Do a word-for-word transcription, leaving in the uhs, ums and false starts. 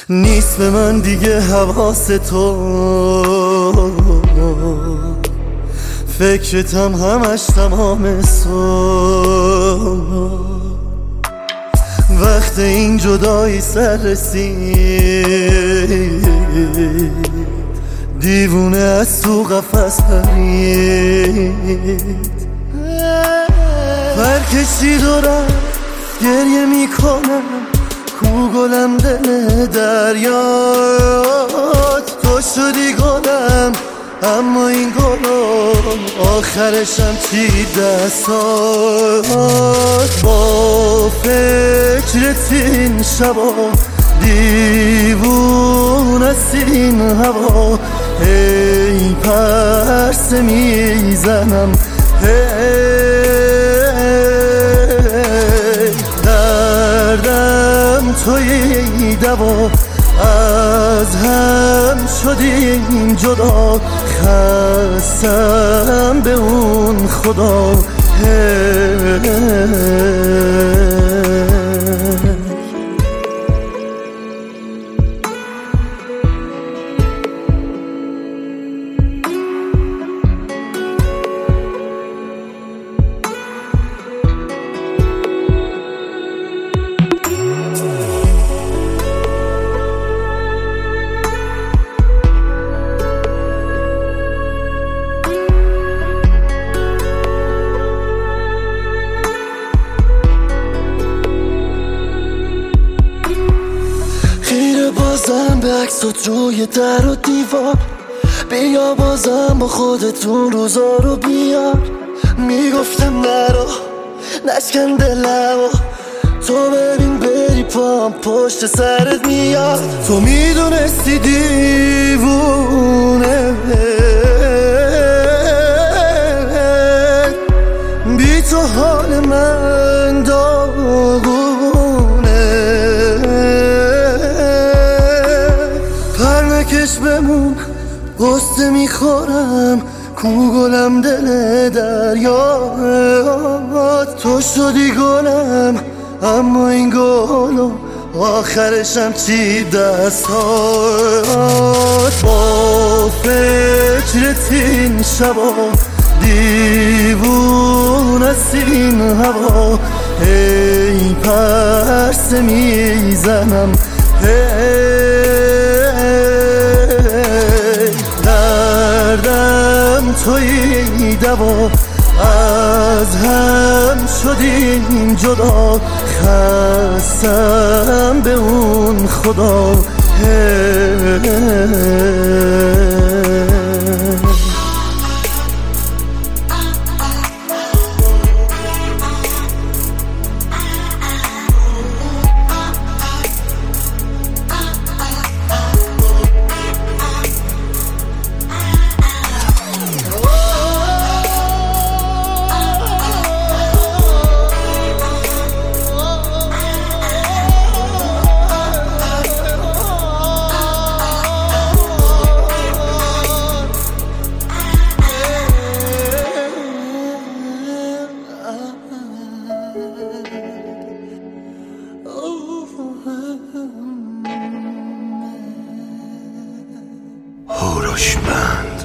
نیست به من دیگه حواس تو، فکرتم همش تمام صبح. وقت این جدایی سر رسید، دیوونه از تو قفس پرید، پرکشید و رفت. گریه میکنم کو گلم دل دریات، تو شدی گلم اما این گلم آخرشم چی دستات. با فکرت این شبا دیوون است این هوا، هی پرسه میزنم هی دردم توی دوا، از هم شدیم جدا، خستم به اون خدا. بازم به عکسات روی در و دیوار، بیا بازم با خودتون روزا رو بیار. میگفتم نرو نشکن دلمو، تو ببین بری پام پشت سرت میاد. تو میدونستی دیوونه بی تو حال من داغونه، کش بمون قصه میخورم کو گلم دل دریات. تو شدی گلم اما این گلم آخرشم چی دستات. با فکرت این شبا دیوون است این هوا، هی پرسه میزنم هی دردم توی دوا، از هم شدیم جدا، خستم به اون خدا. هوروشمند